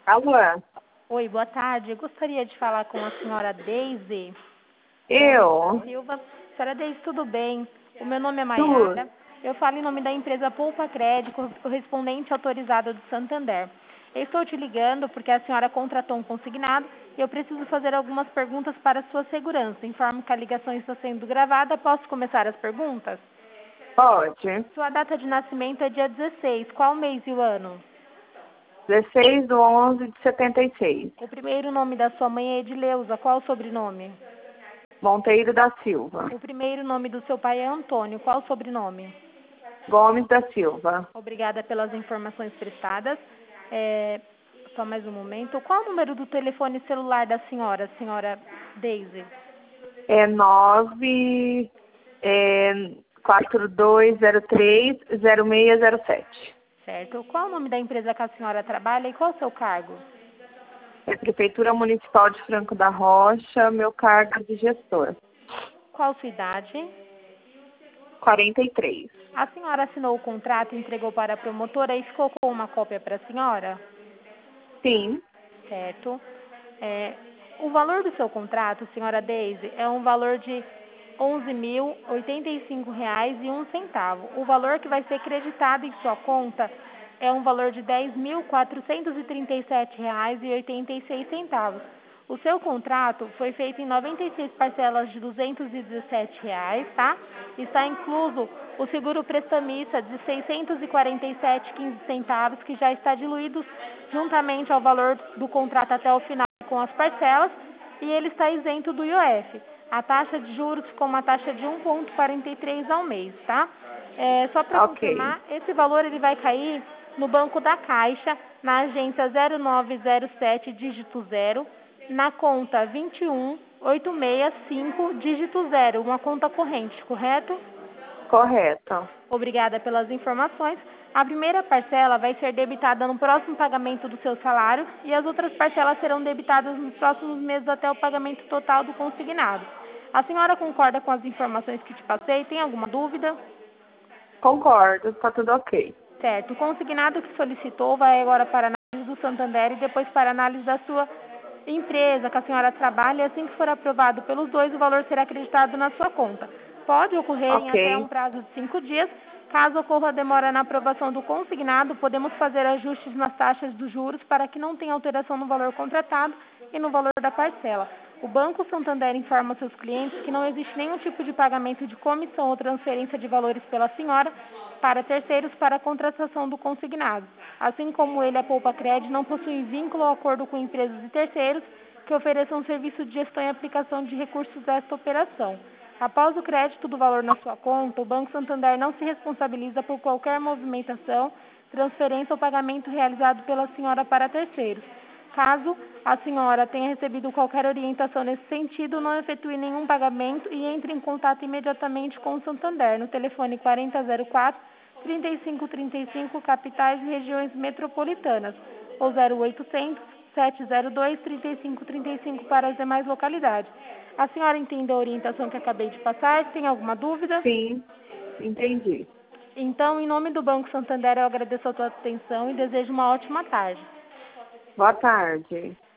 Alô? Oi, boa tarde. Eu gostaria de falar com a senhora Deise Eu? Silva. Senhora Deise, tudo bem? O meu nome é Tu? Maiara. Eu falo em nome da empresa Poupa Crédito, correspondente autorizado do Santander. Eu estou te ligando porque a senhora contratou um consignado e eu preciso fazer algumas perguntas para sua segurança. Informo que a ligação está sendo gravada. Posso começar as perguntas? Pode. Sua data de nascimento é dia 16. Qual mês e o ano? 16/11/76. O primeiro nome da sua mãe é Edileuza. Qual o sobrenome? Monteiro da Silva. O primeiro nome do seu pai é Antônio. Qual o sobrenome? Gomes da Silva. Obrigada pelas informações prestadas. Só mais um momento. Qual o número do telefone celular da senhora Deise? É 942030607. Certo. Qual o nome da empresa que a senhora trabalha e qual o seu cargo? É Prefeitura Municipal de Franco da Rocha, meu cargo de gestor. Qual sua idade? 43. A senhora assinou o contrato, entregou para a promotora e ficou com uma cópia para a senhora? Sim, Certo. O valor do seu contrato, senhora Deise, é um valor de R$ 11.085,01. O valor que vai ser creditado em sua conta é um valor de R$ 10.437,86. O seu contrato foi feito em 96 parcelas de R$ 217, tá? Está incluso o seguro prestamista de R$ 647,15, que já está diluído juntamente ao valor do contrato até o final com as parcelas, e ele está isento do IOF. A taxa de juros ficou uma taxa de 1,43 ao mês, tá? Só para ok. confirmar, esse valor ele vai cair no Banco da Caixa, na agência 0907, dígito 0, na conta 21865, dígito 0, uma conta corrente, correto? Correto. Obrigada pelas informações. A primeira parcela vai ser debitada no próximo pagamento do seu salário e as outras parcelas serão debitadas nos próximos meses até o pagamento total do consignado. A senhora concorda com as informações que te passei? Tem alguma dúvida? Concordo, está tudo ok. Certo. O consignado que solicitou vai agora para a análise do Santander e depois para a análise da sua empresa que a senhora trabalha. Assim que for aprovado pelos dois, o valor será acreditado na sua conta. Pode ocorrer em até um Ok, prazo de 5 dias. Caso ocorra demora na aprovação do consignado, podemos fazer ajustes nas taxas dos juros para que não tenha alteração no valor contratado e no valor da parcela. O Banco Santander informa seus clientes que não existe nenhum tipo de pagamento de comissão ou transferência de valores pela senhora para terceiros para a contratação do consignado. Assim como ele, a Poupa Crédito, não possui vínculo ou acordo com empresas e terceiros que ofereçam serviço de gestão e aplicação de recursos desta operação. Após o crédito do valor na sua conta, o Banco Santander não se responsabiliza por qualquer movimentação, transferência ou pagamento realizado pela senhora para terceiros. Caso a senhora tenha recebido qualquer orientação nesse sentido, não efetue nenhum pagamento e entre em contato imediatamente com o Santander no telefone 4004-3535, capitais e regiões metropolitanas, ou 0800 702 3535 para as demais localidades. A senhora entendeu a orientação que acabei de passar? Tem alguma dúvida? sim, entendi. Então, em nome do Banco Santander, eu agradeço a tua atenção e desejo uma ótima tarde. Boa tarde.